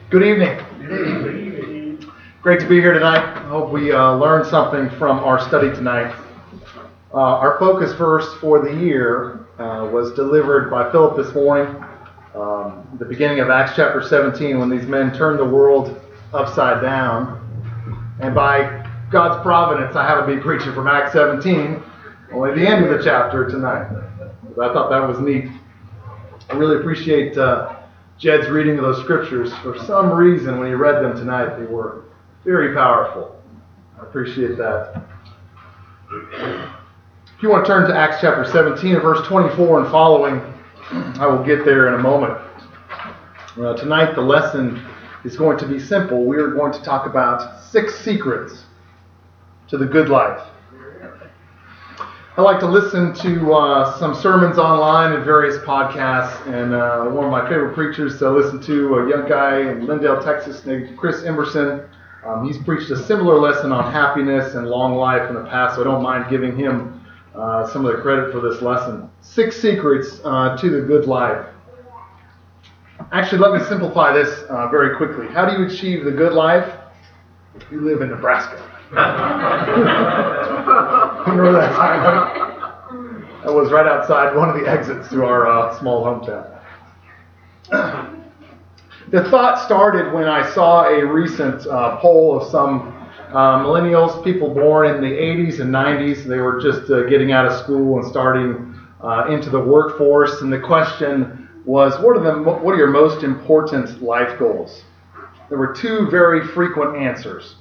Good evening. Great to be here tonight. I hope we learned something from our study tonight. Our focus verse for the year was delivered by Philip this morning. The beginning of Acts chapter 17, when these men turned the world upside down. And by God's providence, I happen to be preaching from Acts 17, only the end of the chapter tonight. I thought that was neat. I really appreciate Jed's reading of those scriptures. For some reason, when he read them tonight, they were very powerful. I appreciate that. If you want to turn to Acts chapter 17 and verse 24 and following, I will get there in a moment. Tonight, the lesson is going to be simple. We are going to talk about 6 secrets to the good life. I like to listen to some sermons online and various podcasts, and one of my favorite preachers to listen to, a young guy in Lindale, Texas, named Chris Emerson. He's preached a similar lesson on happiness and long life in the past, so I don't mind giving him some of the credit for this lesson. 6 secrets to the good life. Actually, let me simplify this very quickly. How do you achieve the good life? You live in Nebraska. Remember that time? That was right outside one of the exits to our small hometown. The thought started when I saw a recent poll of some millennials, people born in the 80s and 90s. They were just getting out of school and starting into the workforce. And the question was, what are your most important life goals? There were 2 very frequent answers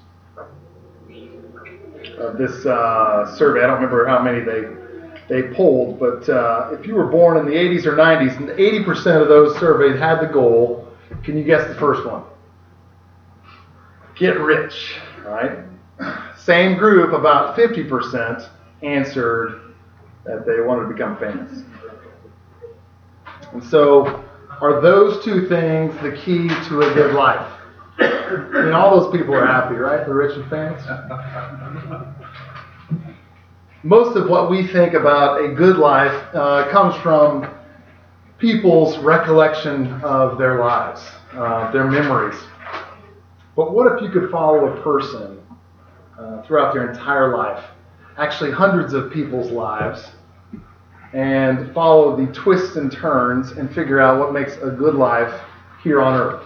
of this survey. I don't remember how many they polled, but if you were born in the 80s or 90s, and 80% of those surveyed had the goal. Can you guess the first one? Get rich, right? Same group, about 50% answered that they wanted to become famous. And so, are those 2 things the key to a good life? I mean, all those people are happy, right? The rich and famous. Most of what we think about a good life comes from people's recollection of their lives, their memories. But what if you could follow a person throughout their entire life, actually hundreds of people's lives, and follow the twists and turns and figure out what makes a good life here on earth?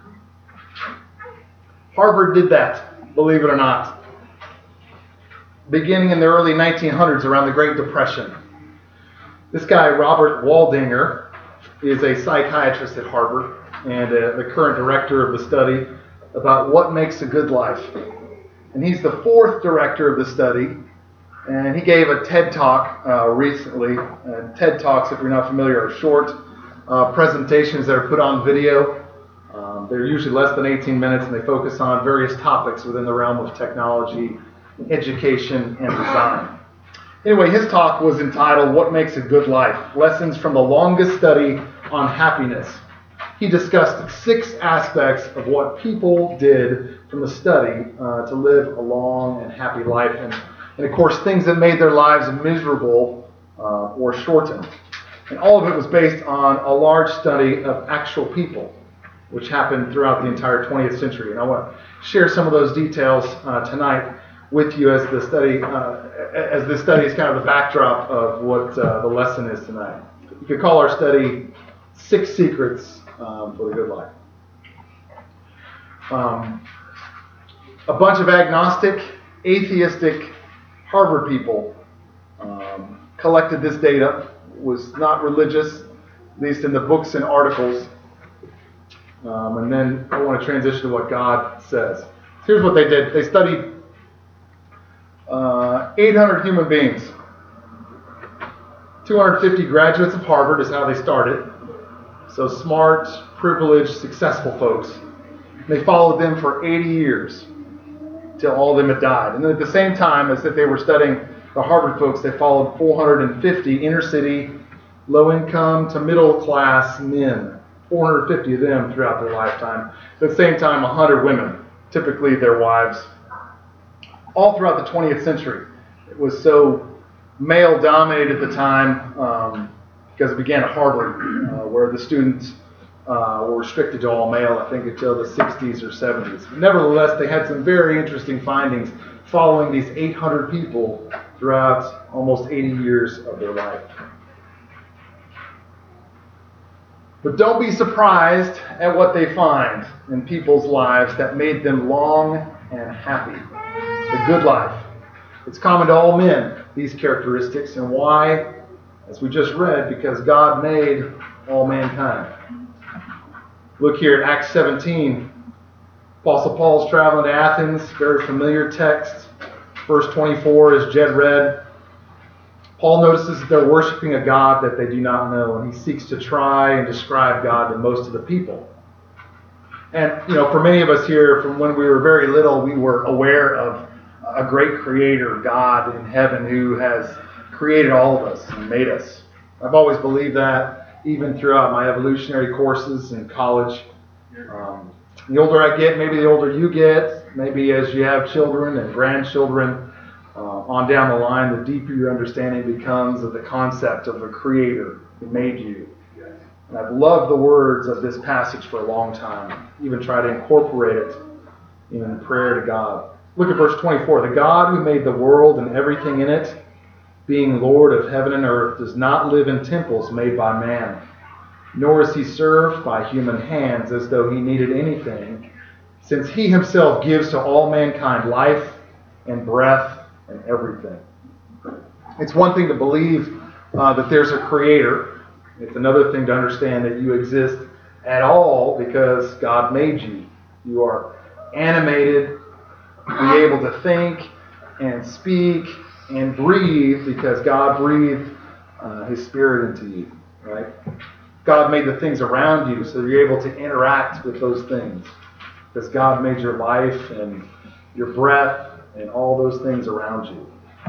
Harvard did that, believe it or not, beginning in the early 1900s around the Great Depression. This guy, Robert Waldinger, is a psychiatrist at Harvard and the current director of the study about what makes a good life. And he's the 4th director of the study, and he gave a TED Talk recently. TED Talks, if you're not familiar, are short presentations that are put on video. They're usually less than 18 minutes, and they focus on various topics within the realm of technology, education, and design. Anyway, his talk was entitled, What Makes a Good Life? Lessons from the Longest Study on Happiness. He discussed 6 aspects of what people did from the study to live a long and happy life, and of course, things that made their lives miserable or shortened. And all of it was based on a large study of actual people, which happened throughout the entire 20th century. And I want to share some of those details tonight with you as this study is kind of the backdrop of what the lesson is tonight. You could call our study 6 Secrets for the Good Life. A bunch of agnostic, atheistic Harvard people collected this data, was not religious, at least in the books and articles. And then I want to transition to what God says. Here's what they did. They studied 800 human beings. 250 graduates of Harvard is how they started. So smart, privileged, successful folks. They followed them for 80 years till all of them had died. And then at the same time as that they were studying the Harvard folks, they followed 450 inner city, low income to middle class men. 450 of them throughout their lifetime. At the same time, 100 women, typically their wives, all throughout the 20th century. It was so male-dominated at the time because it began at Harvard, where the students were restricted to all male, I think, until the 60s or 70s. Nevertheless, they had some very interesting findings following these 800 people throughout almost 80 years of their life. But don't be surprised at what they find in people's lives that made them long and happy. The good life. It's common to all men, these characteristics. And why? As we just read, because God made all mankind. Look here at Acts 17. Apostle Paul's traveling to Athens, very familiar text. Verse 24, as Jed read, Paul notices that they're worshiping a God that they do not know, and he seeks to try and describe God to most of the people. And, for many of us here, from when we were very little, we were aware of a great creator, God in heaven, who has created all of us and made us. I've always believed that, even throughout my evolutionary courses in college. The older I get, maybe the older you get, maybe as you have children and grandchildren, on down the line, the deeper your understanding becomes of the concept of a creator who made you. And I've loved the words of this passage for a long time, even try to incorporate it in prayer to God. Look at verse 24. The God who made the world and everything in it, being Lord of heaven and earth, does not live in temples made by man, nor is he served by human hands as though he needed anything, since he himself gives to all mankind life and breath and everything. It's one thing to believe that there's a creator. It's another thing to understand that you exist at all because God made you. You are animated, be able to think and speak and breathe because God breathed His Spirit into you, right? God made the things around you so you're able to interact with those things because God made your life and your breath and all those things around you.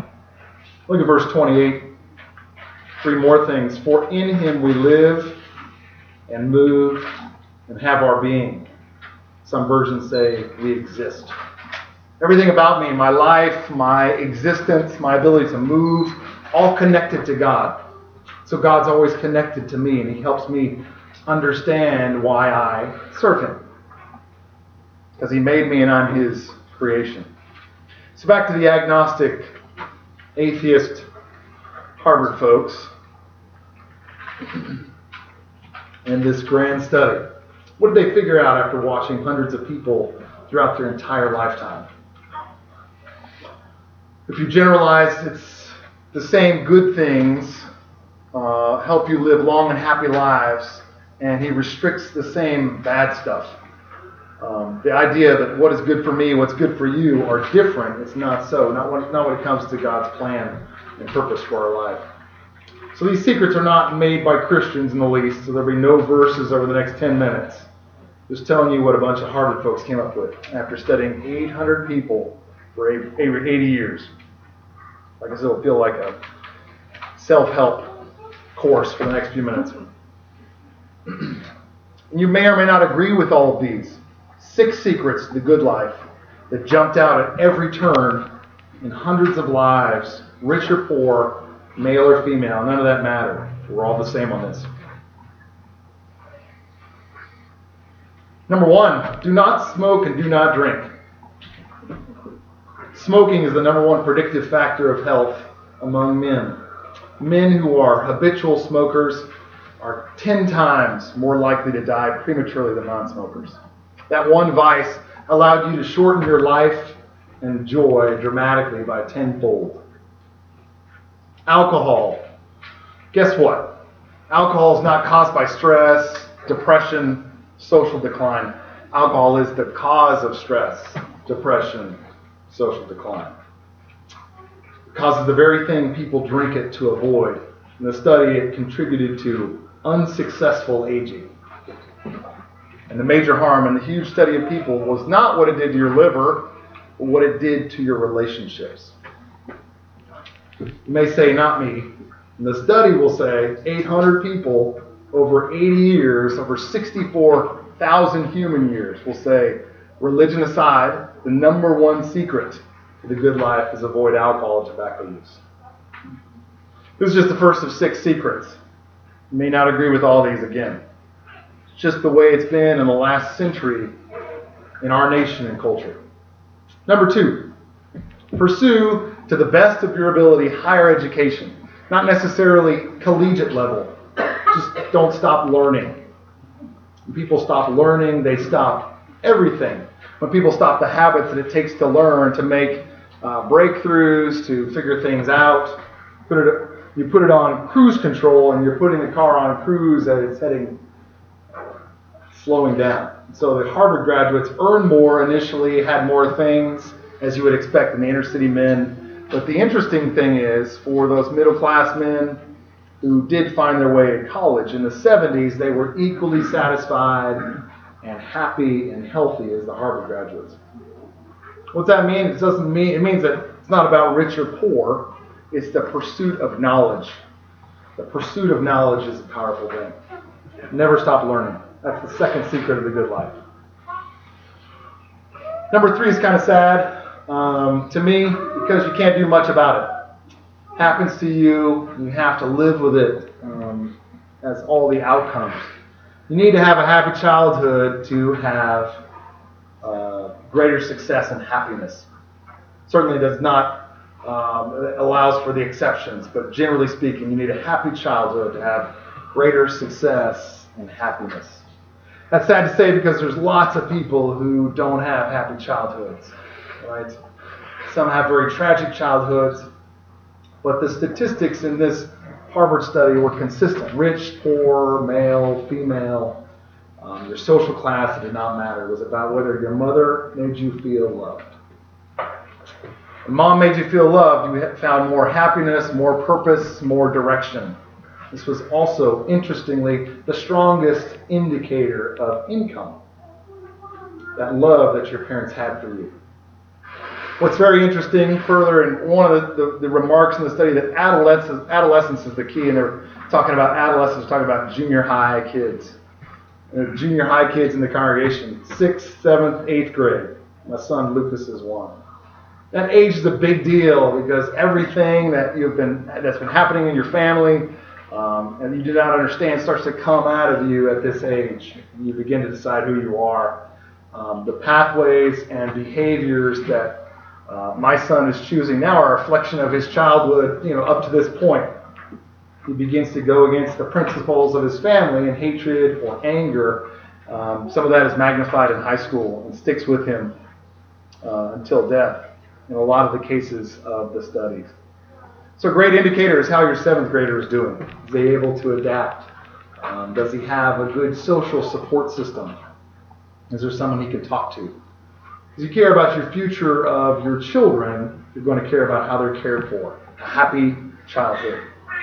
Look at verse 28. Three more things. For in Him we live and move and have our being. Some versions say we exist. Everything about me, my life, my existence, my ability to move, all connected to God. So God's always connected to me, and He helps me understand why I serve Him. Because He made me and I'm His creation. So back to the agnostic, atheist Harvard folks and this grand study. What did they figure out after watching hundreds of people throughout their entire lifetime? If you generalize, it's the same good things help you live long and happy lives, and He restricts the same bad stuff. The idea that what is good for me, what's good for you are different. It's not so. Not when it comes to God's plan and purpose for our life. So these secrets are not made by Christians in the least, so there'll be no verses over the next 10 minutes. Just telling you what a bunch of Harvard folks came up with after studying 800 people for 80 years. Like I said, it'll feel like a self-help course for the next few minutes. You may or may not agree with all of these. 6 secrets to the good life that jumped out at every turn in hundreds of lives, rich or poor, male or female. None of that mattered. We're all the same on this. Number 1, do not smoke and do not drink. Smoking is the number 1 predictive factor of health among men. Men who are habitual smokers are 10 times more likely to die prematurely than non-smokers. That one vice allowed you to shorten your life and joy dramatically by 10-fold. Alcohol. Guess what? Alcohol is not caused by stress, depression, social decline. Alcohol is the cause of stress, depression, social decline. It causes the very thing people drink it to avoid. In the study, it contributed to unsuccessful aging. And the major harm in the huge study of people was not what it did to your liver, but what it did to your relationships. You may say, not me. And the study will say 800 people over 80 years, over 64,000 human years, will say, religion aside, the number 1 secret to the good life is avoid alcohol and tobacco use. This is just the first of 6 secrets. You may not agree with all these again. It's just the way it's been in the last century in our nation and culture. Number 2, pursue to the best of your ability higher education. Not necessarily collegiate level. Just don't stop learning. When people stop learning, they stop everything. When people stop the habits that it takes to learn, to make breakthroughs, to figure things out, you put it on cruise control, and you're putting the car on cruise as it's heading, slowing down. So the Harvard graduates earned more initially, had more things, as you would expect, than the inner city men. But the interesting thing is, for those middle class men who did find their way to college in the 70s, they were equally satisfied and happy and healthy as the Harvard graduates. What's that mean? It means that it's not about rich or poor. It's the pursuit of knowledge. The pursuit of knowledge is a powerful thing. Never stop learning. That's the second secret of the good life. Number 3 is kind of sad to me, because you can't do much about it. Happens to you, you have to live with it as all the outcomes. You need to have a happy childhood to have greater success and happiness. Certainly does not allows for the exceptions, but generally speaking, you need a happy childhood to have greater success and happiness. That's sad to say, because there's lots of people who don't have happy childhoods, right? Some have very tragic childhoods, but the statistics in this Harvard study were consistent. Rich, poor, male, female, your social class, it did not matter. It was about whether your mother made you feel loved. When mom made you feel loved, you found more happiness, more purpose, more direction. This was also, interestingly, the strongest indicator of income. That love that your parents had for you. What's very interesting further, and one of the remarks in the study, that adolescence is the key, and they're talking about adolescents, talking about junior high kids. Junior high kids in the congregation, 6th, 7th, 8th grade. My son Lucas is one. That age is a big deal, because everything that's been happening in your family and you do not understand starts to come out of you at this age. You begin to decide who you are. The pathways and behaviors that my son is choosing now are a reflection of his childhood, up to this point. He begins to go against the principles of his family, and hatred or anger. Some of that is magnified in high school and sticks with him until death in a lot of the cases of the studies. So a great indicator is how your 7th grader is doing. Is he able to adapt? Does he have a good social support system? Is there someone he can talk to? Because you care about your future of your children, you're going to care about how they're cared for. A happy childhood.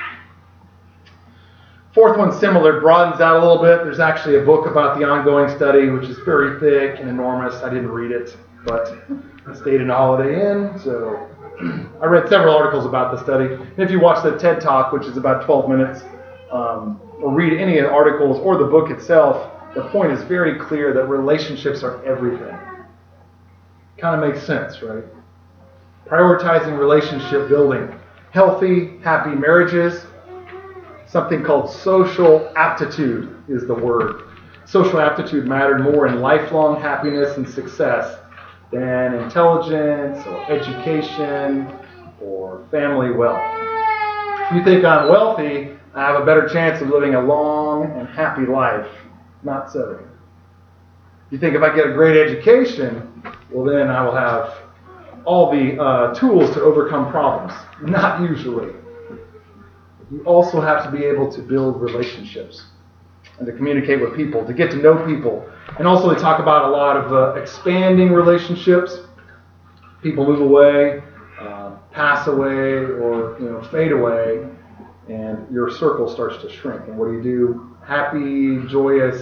4th one's similar, broadens out a little bit. There's actually a book about the ongoing study, which is very thick and enormous. I didn't read it, but I stayed in a Holiday Inn, so I read several articles about the study. And if you watch the TED Talk, which is about 12 minutes, or read any of the articles or the book itself, the point is very clear that relationships are everything. Kind of makes sense, right? Prioritizing relationship building. Healthy, happy marriages. Something called social aptitude is the word. Social aptitude mattered more in lifelong happiness and success than intelligence or education or family wealth. If you think I'm wealthy, I have a better chance of living a long and happy life. Not so. You think if I get a great education, well then I will have all the tools to overcome problems. Not usually. You also have to be able to build relationships and to communicate with people, to get to know people. And also they talk about a lot of expanding relationships. People move away, pass away, or fade away, and your circle starts to shrink. And what do? Happy, joyous,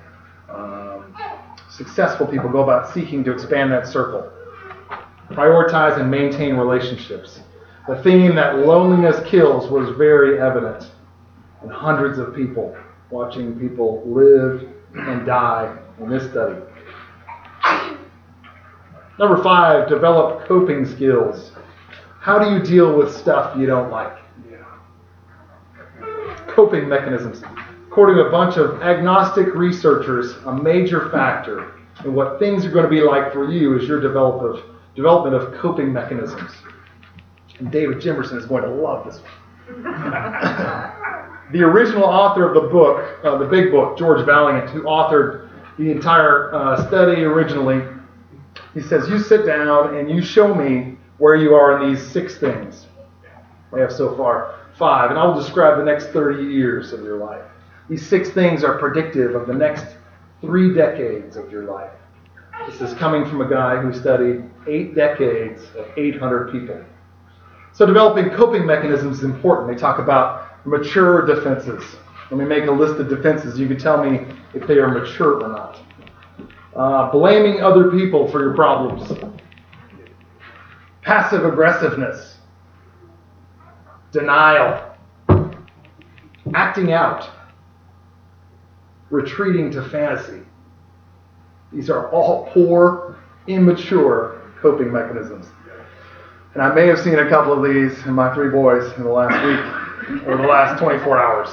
successful people go about seeking to expand that circle. Prioritize and maintain relationships. The theme that loneliness kills was very evident in hundreds of people, watching people live and die in this study. Number 5, develop coping skills. How do you deal with stuff you don't like? Coping mechanisms. According to a bunch of agnostic researchers, a major factor in what things are going to be like for you is your development of coping mechanisms. And David Jimerson is going to love this one. The original author of the book, the big book, George Valiant, who authored the entire study originally, he says, you sit down and you show me where you are in these 6 things. We have so far 5, and I will describe the next 30 years of your life. These 6 things are predictive of the next 3 decades of your life. This is coming from a guy who studied 8 decades of 800 people. So developing coping mechanisms is important. They talk about mature defenses. Let me make a list of defenses. You can tell me if they are mature or not. Blaming other people for your problems. Passive aggressiveness. Denial. Acting out. Retreating to fantasy. These are all poor, immature coping mechanisms. And I may have seen a couple of these in my 3 boys in the last week or the last 24 hours.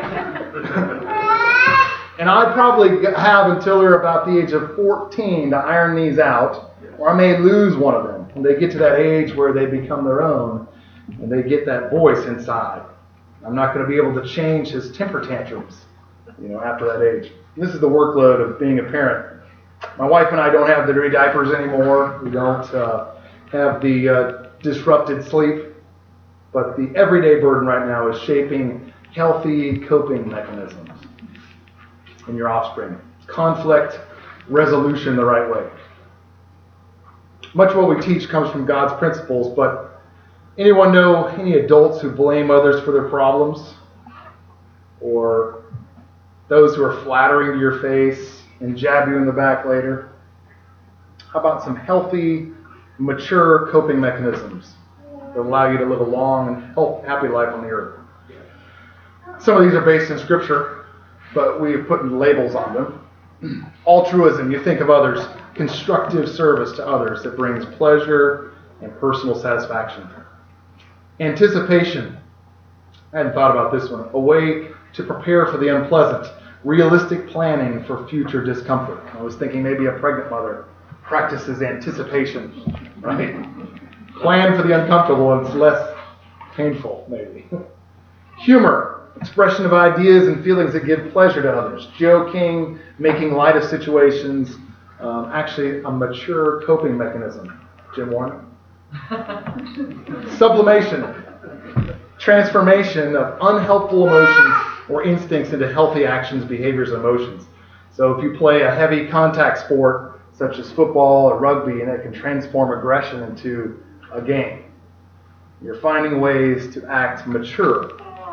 And I probably have until they're about the age of 14 to iron these out, or I may lose one of them when they get to that age where they become their own and they get that voice inside. I'm not going to be able to change his temper tantrums, after that age. This is the workload of being a parent. My wife and I don't have the dirty diapers anymore. We don't have the disrupted sleep. But the everyday burden right now is shaping healthy coping mechanisms in your offspring. Conflict resolution the right way. Much of what we teach comes from God's principles, but anyone know any adults who blame others for their problems? Or those who are flattering to your face and jab you in the back later? How about some healthy, mature coping mechanisms that allow you to live a long and happy life on the earth? Some of these are based in Scripture, but we've put labels on them. Altruism, you think of others. Constructive service to others that brings pleasure and personal satisfaction. Anticipation. I hadn't thought about this one. A way to prepare for the unpleasant. Realistic planning for future discomfort. I was thinking maybe a pregnant mother practices anticipation, right? Plan for the uncomfortable and it's less painful, maybe. Humor, expression of ideas and feelings that give pleasure to others. Joking, making light of situations, actually a mature coping mechanism. Jim Warren? Sublimation, transformation of unhelpful emotions or instincts into healthy actions, behaviors, and emotions. So if you play a heavy contact sport, such as football or rugby, and it can transform aggression into a game. You're finding ways to act mature.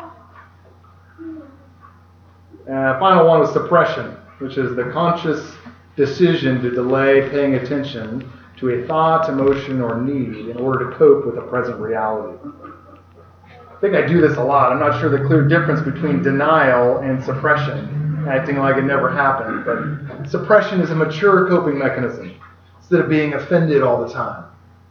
Final one is suppression, which is the conscious decision to delay paying attention to a thought, emotion, or need in order to cope with a present reality. I think I do this a lot. I'm not sure the clear difference between denial and suppression, acting like it never happened. But suppression is a mature coping mechanism instead of being offended all the time.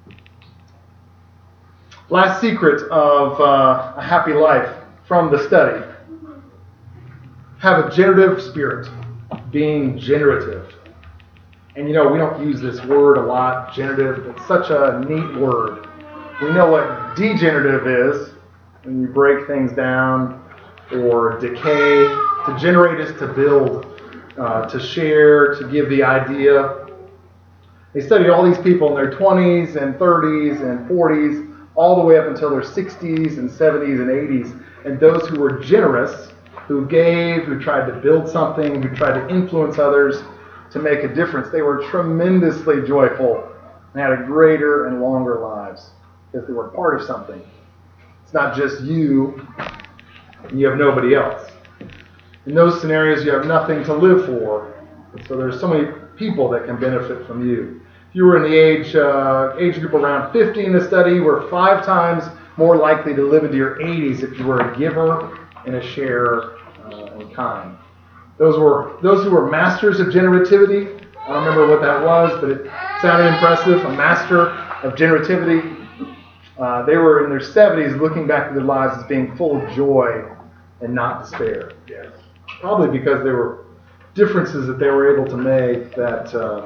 Last secret of a happy life from the study. Have a generative spirit, being generative. And we don't use this word a lot, generative. It's such a neat word. We know what degenerative is, when you break things down or decay. To generate is to build, to share, to give the idea. They studied all these people in their 20s and 30s and 40s, all the way up until their 60s and 70s and 80s. And those who were generous, who gave, who tried to build something, who tried to influence others to make a difference, they were tremendously joyful and had a greater and longer lives because they were part of something. It's not just you, and you have nobody else. In those scenarios, you have nothing to live for. So there's so many people that can benefit from you. If you were in the age group around 50 in the study, you were 5 times more likely to live into your 80s if you were a giver and a sharer in kind. Those who were masters of generativity, I don't remember what that was, but it sounded impressive. A master of generativity. They were in their 70s looking back at their lives as being full of joy and not despair. Yes. probably because there were differences that they were able to make that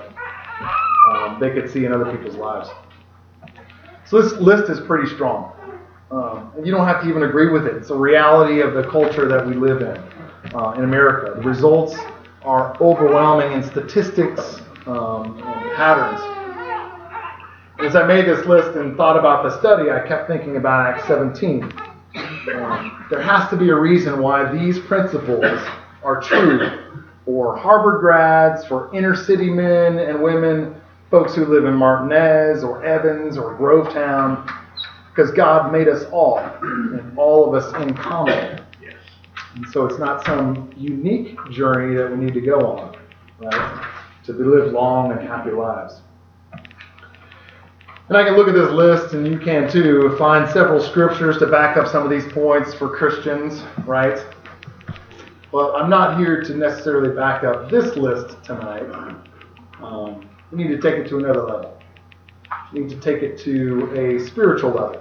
they could see in other people's lives. So this list is pretty strong. And you don't have to even agree with it. It's a reality of the culture that we live in America. The results are overwhelming in statistics and patterns. As I made this list and thought about the study, I kept thinking about Acts 17. There has to be a reason why these principles are true for Harvard grads, for inner city men and women, folks who live in Martinez or Evans or Grovetown, because God made us all, and all of us in common. And so it's not some unique journey that we need to go on, right? To live long and happy lives. And I can look at this list, and you can too, find several scriptures to back up some of these points for Christians, right? But I'm not here to necessarily back up this list tonight. We need to take it to another level. We need to take it to a spiritual level.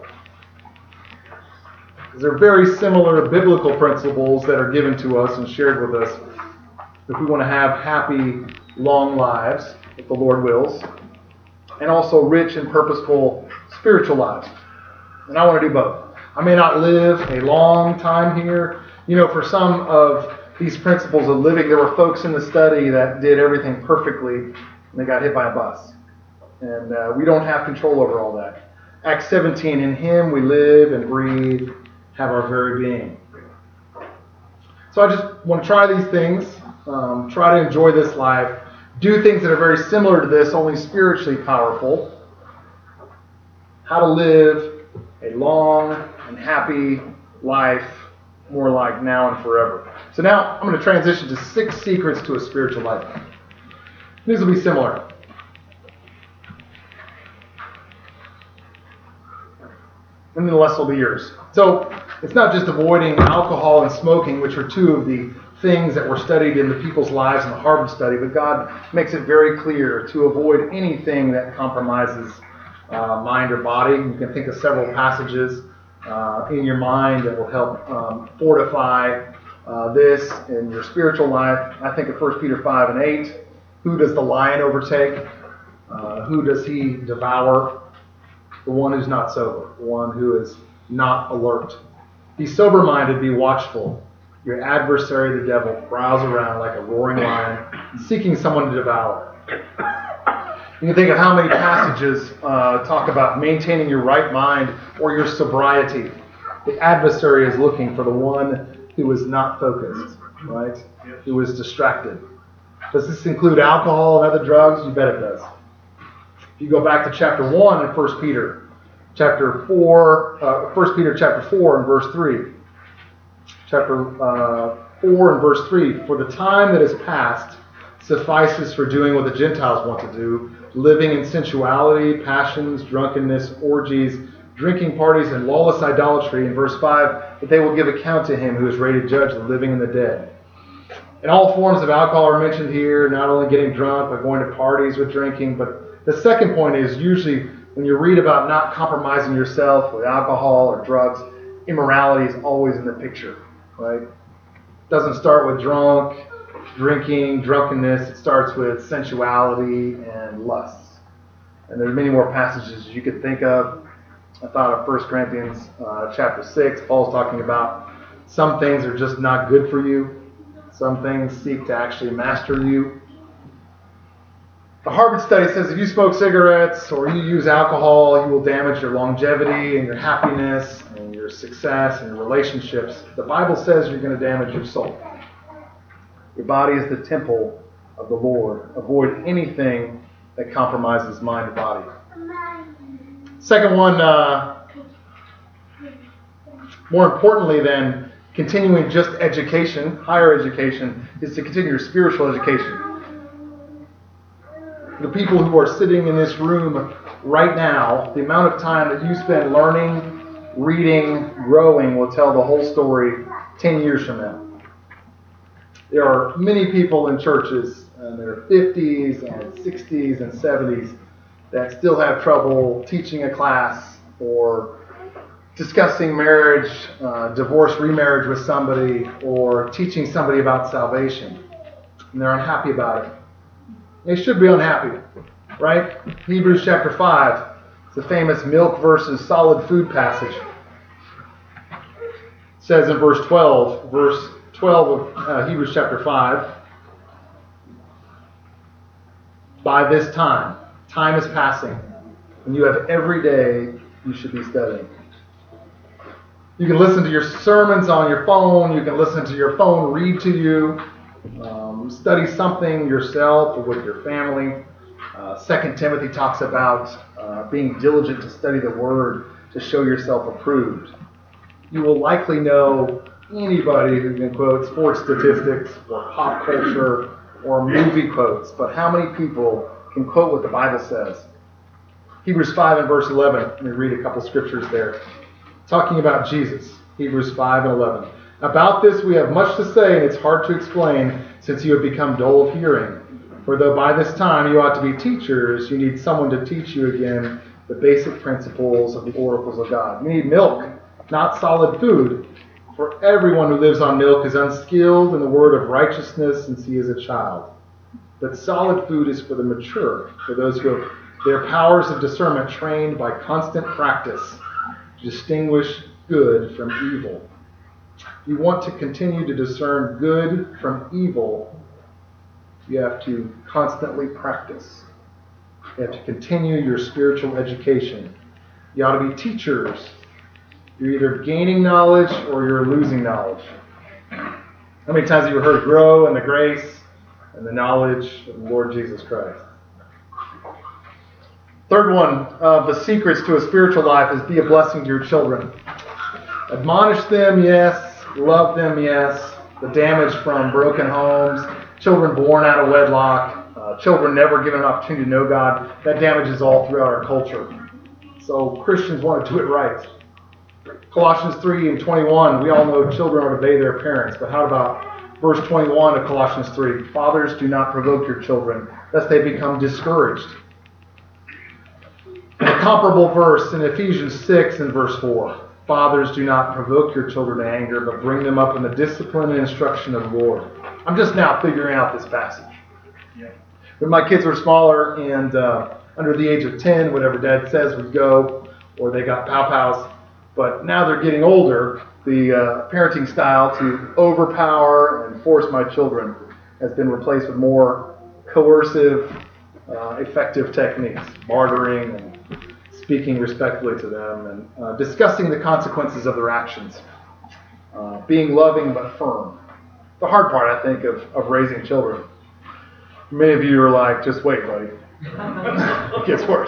Because there are very similar biblical principles that are given to us and shared with us if we want to have happy, long lives, if the Lord wills, and also rich and purposeful spiritual lives. And I want to do both. I may not live a long time here. You know, for some of these principles of living, there were folks in the study that did everything perfectly, and they got hit by a bus. And we don't have control over all that. Acts 17, in Him we live and breathe, have our very being. So I just want to try these things, try to enjoy this life, do things that are very similar to this, only spiritually powerful. How to live a long and happy life, more like now and forever. So now I'm going to transition to 6 secrets to a spiritual life. These will be similar. And then the rest will be yours. So it's not just avoiding alcohol and smoking, which are 2 of the things that were studied in the people's lives in the Harvard study, but God makes it very clear to avoid anything that compromises mind or body. You can think of several passages in your mind that will help fortify this in your spiritual life. I think of 1 Peter 5 and 8. Who does the lion overtake? Who does he devour? The one who's not sober, the one who is not alert. Be sober-minded, be watchful. Your adversary, the devil, prowls around like a roaring lion, seeking someone to devour. You can think of how many passages talk about maintaining your right mind or your sobriety. The adversary is looking for the one who is not focused, right? Who is distracted. Does this include alcohol and other drugs? You bet it does. If you go back to chapter 1 in 1 Peter, chapter 4, 1 Peter chapter 4 and verse 3. Chapter 4 and verse 3. For the time that is past suffices for doing what the Gentiles want to do, living in sensuality, passions, drunkenness, orgies, drinking parties, and lawless idolatry. In verse 5, that they will give account to him who is ready to judge the living and the dead. And all forms of alcohol are mentioned here, not only getting drunk, but going to parties with drinking. But the second point is usually when you read about not compromising yourself with alcohol or drugs, immorality is always in the picture, right? It doesn't start with drinking, drunkenness. It starts with sensuality and lust. And there's many more passages you could think of. I thought of 1 Corinthians chapter 6. Paul's talking about some things are just not good for you. Some things seek to actually master you. The Harvard study says if you smoke cigarettes or you use alcohol, you will damage your longevity and your happiness and your success and your relationships. The Bible says you're going to damage your soul. Your body is the temple of the Lord. Avoid anything that compromises mind or body. Second one, more importantly than continuing just education, higher education, is to continue your spiritual education. The people who are sitting in this room right now, the amount of time that you spend learning, reading, growing will tell the whole story 10 years from now. There are many people in churches in their 50s and 60s and 70s that still have trouble teaching a class or discussing marriage, divorce, remarriage with somebody, or teaching somebody about salvation, and they're unhappy about it. They should be unhappy, right? Hebrews chapter 5, it's the famous milk versus solid food passage. It says in verse 12 of Hebrews chapter 5, by this time is passing, and you have every day you should be studying. You can listen to your sermons on your phone. You can listen to your phone read to you. Study something yourself or with your family. 2 Timothy talks about being diligent to study the Word to show yourself approved. You will likely know anybody who can quote sports statistics or pop culture or movie quotes, but how many people can quote what the Bible says? Hebrews 5 and verse 11. Let me read a couple scriptures there. Talking about Jesus, Hebrews 5 and 11. About this we have much to say, and it's hard to explain, since you have become dull of hearing. For though by this time you ought to be teachers, you need someone to teach you again the basic principles of the oracles of God. You need milk, not solid food. For everyone who lives on milk is unskilled in the word of righteousness, since he is a child. But solid food is for the mature, for those who have their powers of discernment trained by constant practice to distinguish good from evil. You want to continue to discern good from evil, you have to constantly practice. You have to continue your spiritual education. You ought to be teachers. You're either gaining knowledge or you're losing knowledge. How many times have you heard grow in the grace and the knowledge of the Lord Jesus Christ? Third one of the secrets to a spiritual life is be a blessing to your children. Admonish them, yes. Love them, yes. The damage from broken homes, children born out of wedlock, children never given an opportunity to know God, that damage is all throughout our culture. So Christians want to do it right. Colossians 3 and 21, we all know children are to obey their parents, but how about verse 21 of Colossians 3? Fathers, do not provoke your children, lest they become discouraged. And a comparable verse in Ephesians 6 and verse 4. Fathers, do not provoke your children to anger, but bring them up in the discipline and instruction of the Lord. I'm just now figuring out this passage. When my kids were smaller and under the age of 10, whatever Dad says would go, or they got pow-pows. But now they're getting older, the parenting style to overpower and force my children has been replaced with more coercive, effective techniques, bartering and speaking respectfully to them, and discussing the consequences of their actions, being loving but firm. The hard part, I think, of raising children. Many of you are like, just wait, buddy. It gets worse.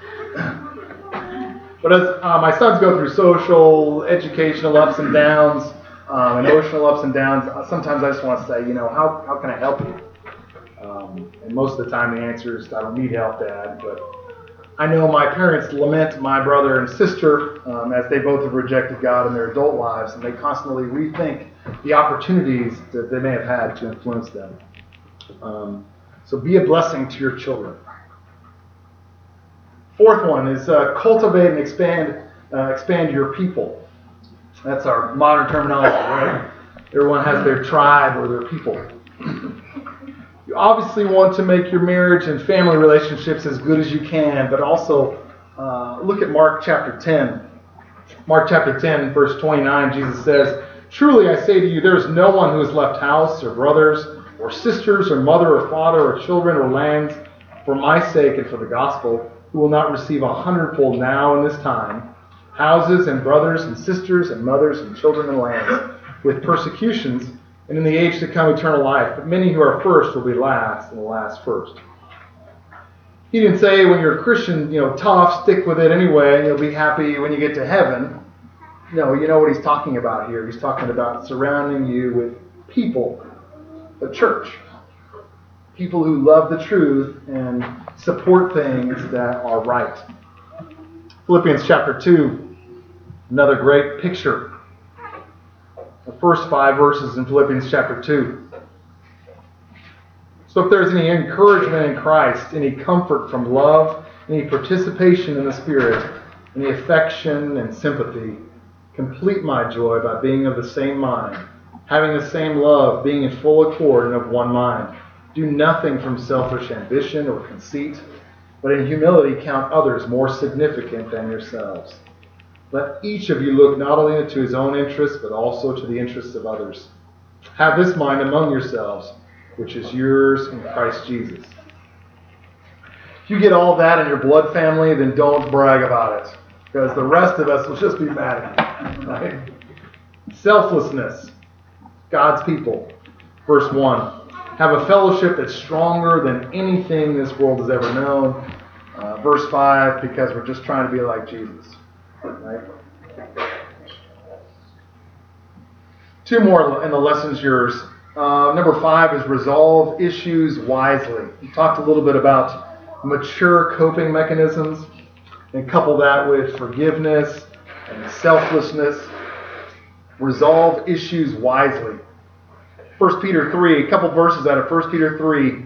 But as my sons go through social, educational ups and downs, and emotional ups and downs, sometimes I just want to say, how can I help you? And most of the time the answer is, I don't need help, Dad, but I know my parents lament my brother and sister as they both have rejected God in their adult lives, and they constantly rethink the opportunities that they may have had to influence them. So be a blessing to your children. Fourth one is cultivate and expand your people. That's our modern terminology, right? Everyone has their tribe or their people. You obviously want to make your marriage and family relationships as good as you can, but also look at Mark chapter 10. Mark chapter 10, verse 29, Jesus says, "Truly I say to you, there is no one who has left house or brothers or sisters or mother or father or children or lands for my sake and for the gospel, who will not receive 100-fold now in this time, houses and brothers and sisters and mothers and children and lands, with persecutions, and in the age to come eternal life. But many who are first will be last, and the last first." He didn't say when you're a Christian, tough, stick with it anyway, and you'll be happy when you get to heaven. No, you know what he's talking about here. He's talking about surrounding you with people, the church. People who love the truth and support things that are right. Philippians chapter 2, another great picture. The first 5 verses in Philippians chapter 2. So if there's any encouragement in Christ, any comfort from love, any participation in the Spirit, any affection and sympathy, Complete my joy by being of the same mind, having the same love, being in full accord and of one mind. Do nothing from selfish ambition or conceit, but in humility count others more significant than yourselves. Let each of you look not only to his own interests, but also to the interests of others. Have this mind among yourselves, which is yours in Christ Jesus. If you get all that in your blood family, then don't brag about it, because the rest of us will just be mad at you. Right? Selflessness. God's people. Verse 1. Have a fellowship that's stronger than anything this world has ever known. Verse 5, because we're just trying to be like Jesus. Right? Two more in the lessons yours. Number 5 is resolve issues wisely. We talked a little bit about mature coping mechanisms, and couple that with forgiveness and selflessness. Resolve issues wisely. 1 Peter 3, a couple verses out of 1 Peter 3.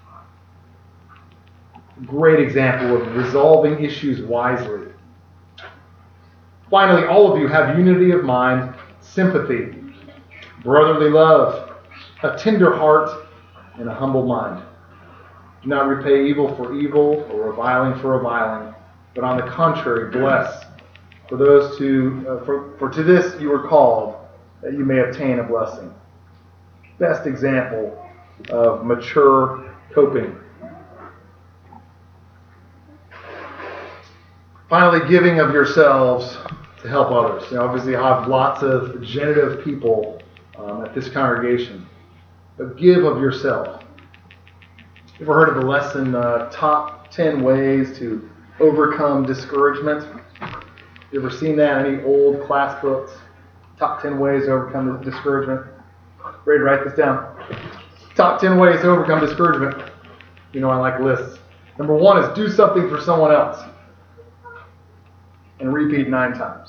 Great example of resolving issues wisely. Finally, all of you have unity of mind, sympathy, brotherly love, a tender heart, and a humble mind. Do not repay evil for evil or reviling for reviling, but on the contrary, bless. For to this you were called, that you may obtain a blessing. Best example of mature coping. Finally, giving of yourselves to help others. Obviously, I have lots of genitive people at this congregation, but give of yourself. You ever heard of the lesson, Top 10 Ways to Overcome Discouragement? You ever seen that in any old class books? Top 10 Ways to Overcome Discouragement. Ready to write this down? Top 10 Ways to Overcome Discouragement. You know I like lists. Number 1 is do something for someone else. And repeat 9 times.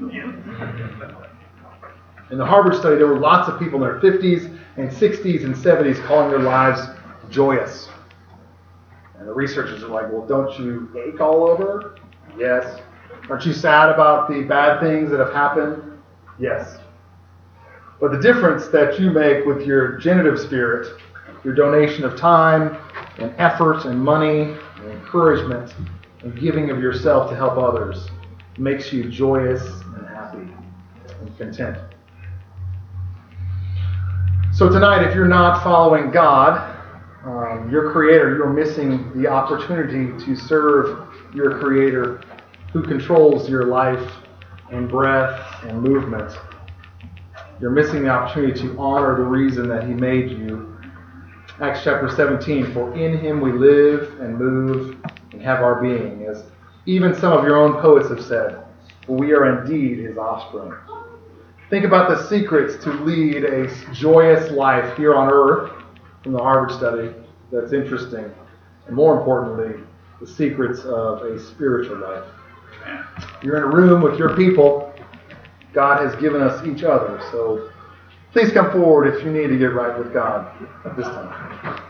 In the Harvard study, there were lots of people in their 50s and 60s and 70s calling their lives joyous. And the researchers are like, well, don't you ache all over? Yes. Aren't you sad about the bad things that have happened? Yes. But the difference that you make with your genitive spirit, your donation of time and effort and money and encouragement and giving of yourself to help others, makes you joyous and happy and content. So tonight, if you're not following God, your Creator, you're missing the opportunity to serve your Creator who controls your life and breath and movement. You're missing the opportunity to honor the reason that He made you. Acts chapter 17, for in Him we live and move and have our being, as even some of your own poets have said, for we are indeed His offspring. Think about the secrets to lead a joyous life here on earth from the Harvard study. That's interesting. And more importantly, the secrets of a spiritual life. You're in a room with your people. God has given us each other. So please come forward if you need to get right with God at this time.